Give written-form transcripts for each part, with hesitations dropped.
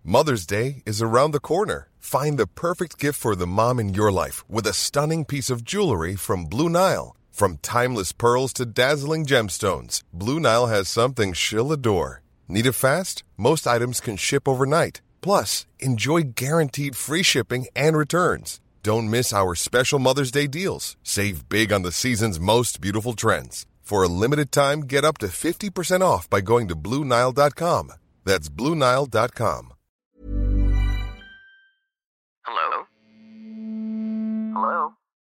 Mother's Day is around the corner. Find the perfect gift for the mom in your life with a stunning piece of jewelry from Blue Nile. From timeless pearls to dazzling gemstones, Blue Nile has something she'll adore. Need it fast? Most items can ship overnight. Plus, enjoy guaranteed free shipping and returns. Don't miss our special Mother's Day deals. Save big on the season's most beautiful trends. For a limited time, get up to 50% off by going to BlueNile.com. That's BlueNile.com. Hello? Hello?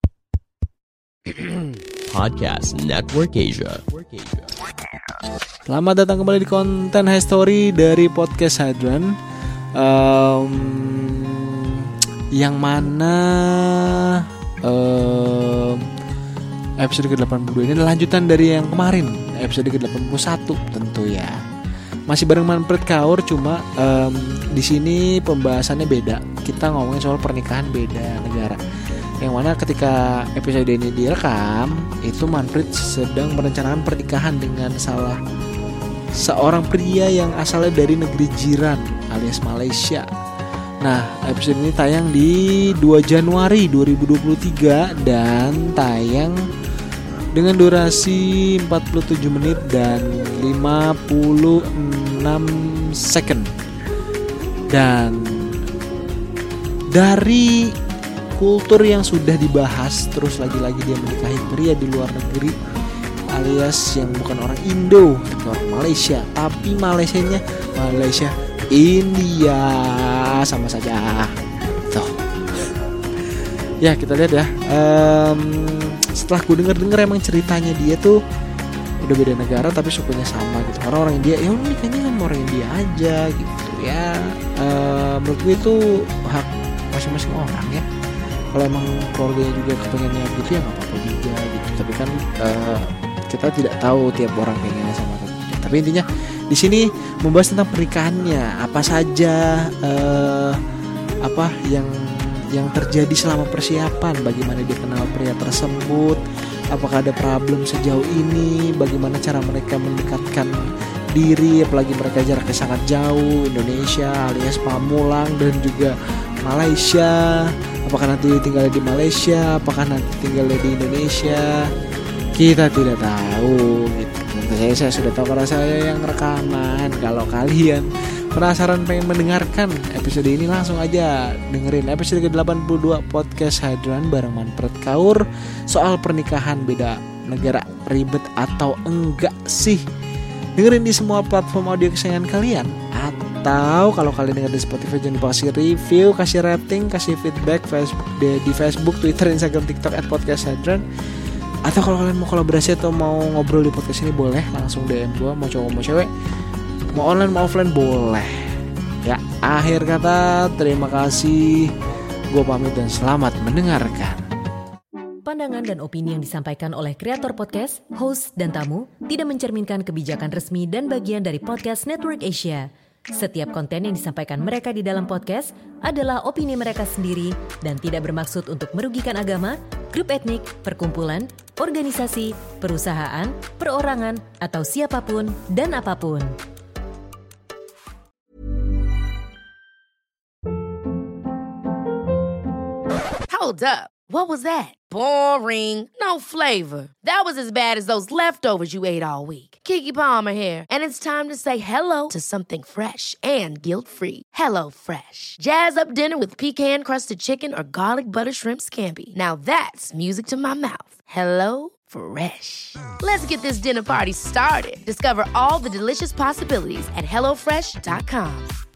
Podcast Network Asia. Selamat datang kembali di konten History dari Podcast Hadran. Yang mana episode ke-82 ini adalah lanjutan dari yang kemarin, episode ke-81 tentu ya. Masih bareng Manfred Kaur, cuma di sini pembahasannya beda. Kita ngomongin soal pernikahan beda negara. Yang mana ketika episode ini direkam, itu Manfred sedang merencanakan pernikahan dengan seorang pria yang asalnya dari negeri jiran alias Malaysia. Nah, episode ini tayang di 2 Januari 2023 dan tayang dengan durasi 47 menit dan 56 second. Dan dari kultur yang sudah dibahas, terus lagi-lagi dia menikahi pria di luar negeri alias yang bukan orang Indo, orang Malaysia, tapi Malaysia India sama saja. Tuh. Ya, kita lihat ya. Setelah gue denger emang ceritanya dia tuh udah beda negara tapi sukunya sama gitu. Karena orang India, ya udah nikahnya sama orang India aja gitu ya. Menurut gue itu hak masing-masing orang ya. Kalau emang keluarganya juga kepengennya gitu ya nggak apa-apa juga gitu. Tapi kan kita tidak tahu tiap orang pengennya sama apa. Tapi intinya di sini membahas tentang pernikahannya, apa saja apa yang terjadi selama persiapan, bagaimana dia kenal pria tersebut, apakah ada problem sejauh ini, bagaimana cara mereka mendekatkan diri, apalagi mereka jaraknya sangat jauh, Indonesia alias Pamulang dan juga Malaysia, apakah nanti tinggal di Malaysia, apakah nanti tinggal di Indonesia, kita tidak tahu gitu. Saya sudah tahu karena saya yang rekaman. Kalau kalian penasaran pengen mendengarkan episode ini, langsung aja dengerin episode ke-82 Podcast Hadran bareng Manfred Kaur. Soal pernikahan beda negara, ribet atau enggak sih? Dengerin di semua platform audio kesayangan kalian. Atau kalau kalian dengar di Spotify, jangan lupa kasih review, kasih rating, kasih feedback di Facebook, Twitter, Instagram, TikTok @podcasthadran. Atau kalau kalian mau kolaborasi atau mau ngobrol di podcast ini, boleh langsung DM gue. Mau cowok mau cewek, mau online mau offline, boleh. Ya, akhir kata terima kasih. Gue pamit dan selamat mendengarkan. Pandangan dan opini yang disampaikan oleh kreator podcast, host, dan tamu tidak mencerminkan kebijakan resmi dan bagian dari Podcast Network Asia. Setiap konten yang disampaikan mereka di dalam podcast adalah opini mereka sendiri dan tidak bermaksud untuk merugikan agama, grup etnik, perkumpulan, organisasi, perusahaan, perorangan, atau siapapun dan apapun. Hold up. What was that? Boring. No flavor. That was as bad as those leftovers you ate all week. Keke Palmer here, and it's time to say hello to something fresh and guilt-free. Hello Fresh. Jazz up dinner with pecan-crusted chicken or garlic butter shrimp scampi. Now that's music to my mouth. Hello Fresh. Let's get this dinner party started. Discover all the delicious possibilities at HelloFresh.com.